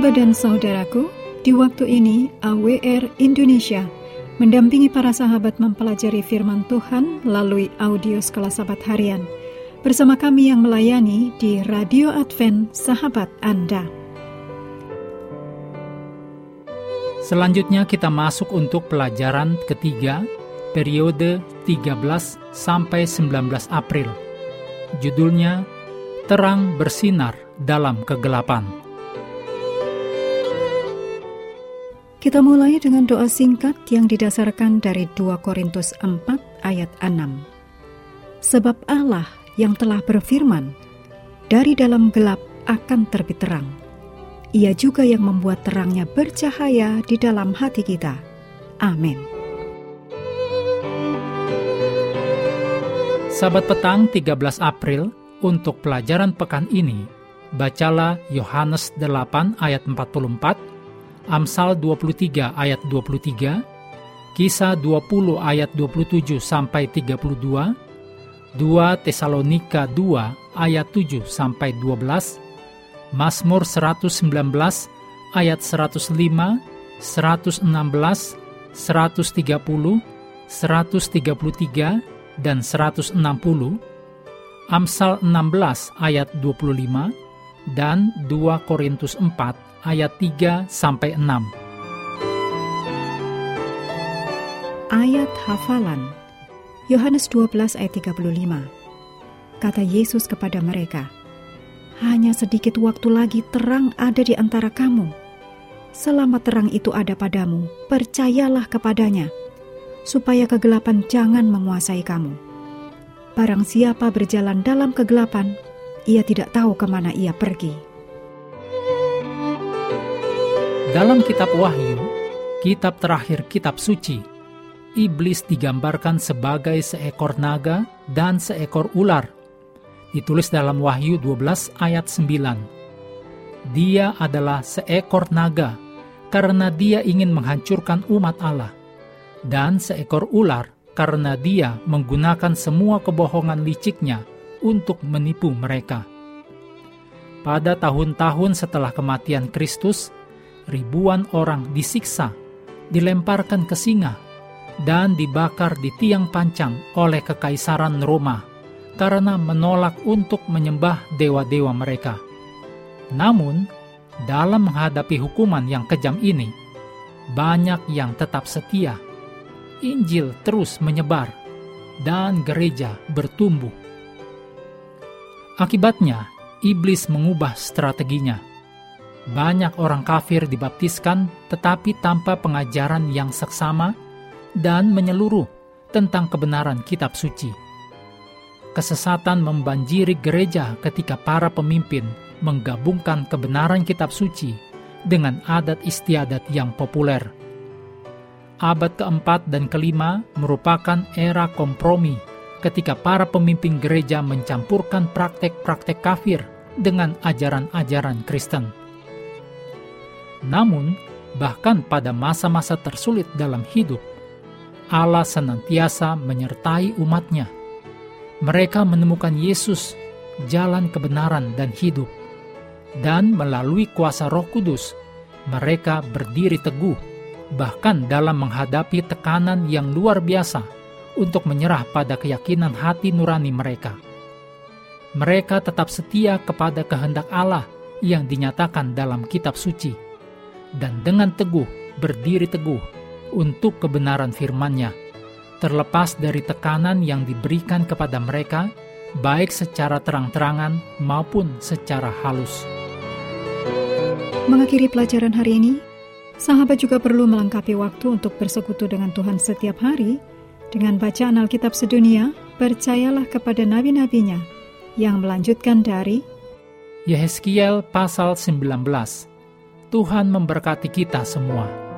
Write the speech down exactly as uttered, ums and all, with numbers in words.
Sahabat dan saudaraku, di waktu ini A W R Indonesia mendampingi para sahabat mempelajari firman Tuhan melalui audio Sekolah Sahabat Harian bersama kami yang melayani di Radio Advent Sahabat Anda. Selanjutnya kita masuk untuk pelajaran ketiga, periode tiga belas sampai sembilan belas April. Judulnya, Terang Bersinar Dalam Kegelapan. Kita mulai dengan doa singkat yang didasarkan dari dua Korintus empat ayat enam. Sebab Allah yang telah berfirman, dari dalam gelap akan terbit terang. Ia juga yang membuat terangnya bercahaya di dalam hati kita. Amin. Sabat petang tiga belas April, untuk pelajaran pekan ini, bacalah Yohanes delapan ayat empat puluh empat, Amsal dua puluh tiga ayat dua puluh tiga, Kisah dua puluh ayat dua puluh tujuh sampai tiga puluh dua, dua Tesalonika dua ayat tujuh sampai dua belas, Mazmur seratus sembilan belas ayat seratus lima, seratus enam belas, seratus tiga puluh, seratus tiga puluh tiga, dan seratus enam puluh, Amsal enam belas ayat dua puluh lima, dan dua Korintus empat ayat tiga sampai enam. Ayat hafalan Yohanes dua belas ayat tiga puluh lima. Kata Yesus kepada mereka, hanya sedikit waktu lagi terang ada di antara kamu. Selama terang itu ada padamu, percayalah kepadanya, supaya kegelapan jangan menguasai kamu. Barang siapa berjalan dalam kegelapan, ia tidak tahu kemana ia pergi. Dalam kitab Wahyu, kitab terakhir kitab suci, iblis digambarkan sebagai seekor naga dan seekor ular. Ditulis dalam Wahyu dua belas ayat sembilan. Dia adalah seekor naga karena dia ingin menghancurkan umat Allah, dan seekor ular karena dia menggunakan semua kebohongan liciknya untuk menipu mereka. Pada tahun-tahun setelah kematian Kristus, ribuan orang disiksa, dilemparkan ke singa, dan dibakar di tiang pancang oleh Kekaisaran Roma karena menolak untuk menyembah dewa-dewa mereka. Namun, dalam menghadapi hukuman yang kejam ini, banyak yang tetap setia. Injil terus menyebar, dan gereja bertumbuh. Akibatnya, iblis mengubah strateginya. Banyak orang kafir dibaptiskan tetapi tanpa pengajaran yang seksama dan menyeluruh tentang kebenaran kitab suci. Kesesatan membanjiri gereja ketika para pemimpin menggabungkan kebenaran kitab suci dengan adat istiadat yang populer. Abad keempat dan kelima merupakan era kompromi ketika para pemimpin gereja mencampurkan praktek-praktek kafir dengan ajaran-ajaran Kristen. Namun, bahkan pada masa-masa tersulit dalam hidup, Allah senantiasa menyertai umatnya. Mereka menemukan Yesus, jalan kebenaran dan hidup. Dan melalui kuasa Roh Kudus, mereka berdiri teguh, bahkan dalam menghadapi tekanan yang luar biasa untuk menyerah pada keyakinan hati nurani mereka. Mereka tetap setia kepada kehendak Allah yang dinyatakan dalam kitab suci, dan dengan teguh berdiri teguh untuk kebenaran firman-Nya, terlepas dari tekanan yang diberikan kepada mereka, baik secara terang-terangan maupun secara halus. Mengakhiri pelajaran hari ini, sahabat juga perlu melengkapi waktu untuk bersekutu dengan Tuhan setiap hari dengan bacaan Alkitab sedunia. Percayalah kepada nabi-nabinya, yang melanjutkan dari Yehezkiel pasal sembilan belas. Tuhan memberkati kita semua.